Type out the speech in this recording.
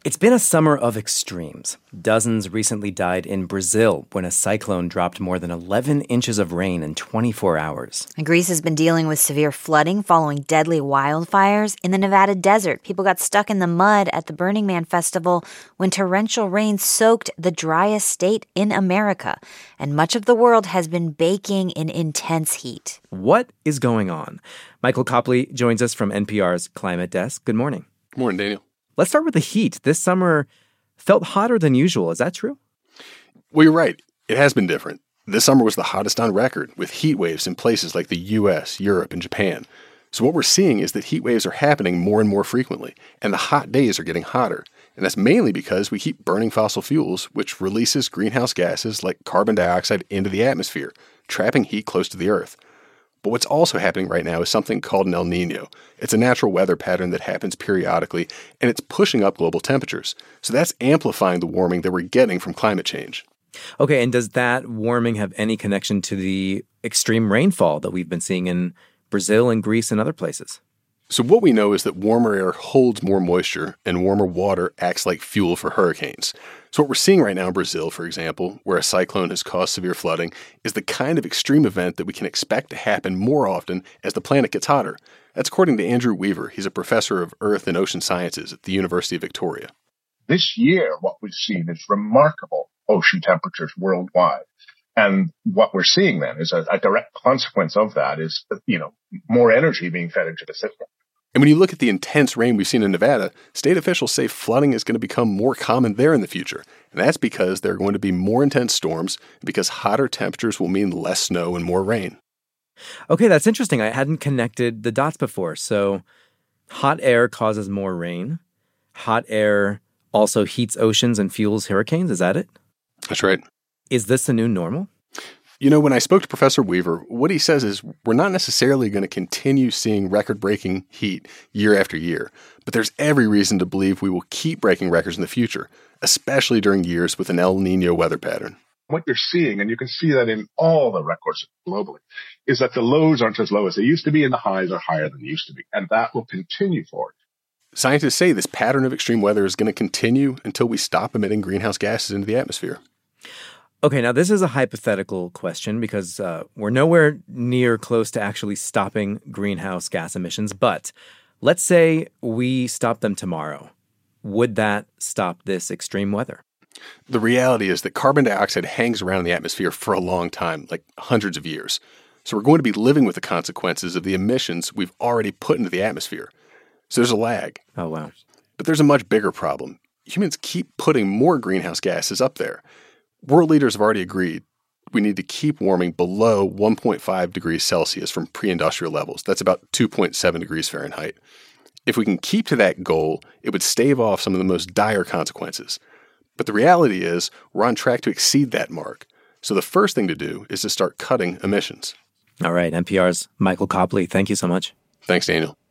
It's been a summer of extremes. Dozens recently died in Brazil when a cyclone dropped more than 11 inches of rain in 24 hours. And Greece has been dealing with severe flooding following deadly wildfires in the Nevada desert. People got stuck in the mud at the Burning Man festival when torrential rain soaked the driest state in America. And much of the world has been baking in intense heat. What is going on? Michael Copley joins us from NPR's Climate Desk. Good morning. Good morning, Daniel. Let's start with the heat. This summer felt hotter than usual. Is that true? Well, you're right. It has been different. This summer was the hottest on record, with heat waves in places like the U.S., Europe, and Japan. So what we're seeing is that heat waves are happening more and more frequently, and the hot days are getting hotter. And that's mainly because we keep burning fossil fuels, which releases greenhouse gases like carbon dioxide into the atmosphere, trapping heat close to the Earth. But what's also happening right now is something called an El Nino. It's a natural weather pattern that happens periodically, and it's pushing up global temperatures. So that's amplifying the warming that we're getting from climate change. Okay, and does that warming have any connection to the extreme rainfall that we've been seeing in Brazil and Greece and other places? So what we know is that warmer air holds more moisture, and warmer water acts like fuel for hurricanes. So what we're seeing right now in Brazil, for example, where a cyclone has caused severe flooding, is the kind of extreme event that we can expect to happen more often as the planet gets hotter. That's according to Andrew Weaver. He's a professor of Earth and Ocean Sciences at the University of Victoria. This year, what we've seen is remarkable ocean temperatures worldwide. And what we're seeing then is a direct consequence of that is, more energy being fed into the system. And when you look at the intense rain we've seen in Nevada, state officials say flooding is going to become more common there in the future. And that's because there are going to be more intense storms, because hotter temperatures will mean less snow and more rain. Okay, that's interesting. I hadn't connected the dots before. So hot air causes more rain. Hot air also heats oceans and fuels hurricanes. Is that it? That's right. Is this the new normal? You know, when I spoke to Professor Weaver, what he says is we're not necessarily going to continue seeing record-breaking heat year after year, but there's every reason to believe we will keep breaking records in the future, especially during years with an El Nino weather pattern. What you're seeing, and you can see that in all the records globally, is that the lows aren't as low as they used to be and the highs are higher than they used to be, and that will continue forward. Scientists say this pattern of extreme weather is going to continue until we stop emitting greenhouse gases into the atmosphere. Okay, now this is a hypothetical question because we're nowhere near close to actually stopping greenhouse gas emissions. But let's say we stop them tomorrow. Would that stop this extreme weather? The reality is that carbon dioxide hangs around in the atmosphere for a long time, like hundreds of years. So we're going to be living with the consequences of the emissions we've already put into the atmosphere. So there's a lag. Oh, wow. But there's a much bigger problem. Humans keep putting more greenhouse gases up there. World leaders have already agreed we need to keep warming below 1.5 degrees Celsius from pre-industrial levels. That's about 2.7 degrees Fahrenheit. If we can keep to that goal, it would stave off some of the most dire consequences. But the reality is we're on track to exceed that mark. So the first thing to do is to start cutting emissions. All right, NPR's Michael Copley, thank you so much. Thanks, Daniel.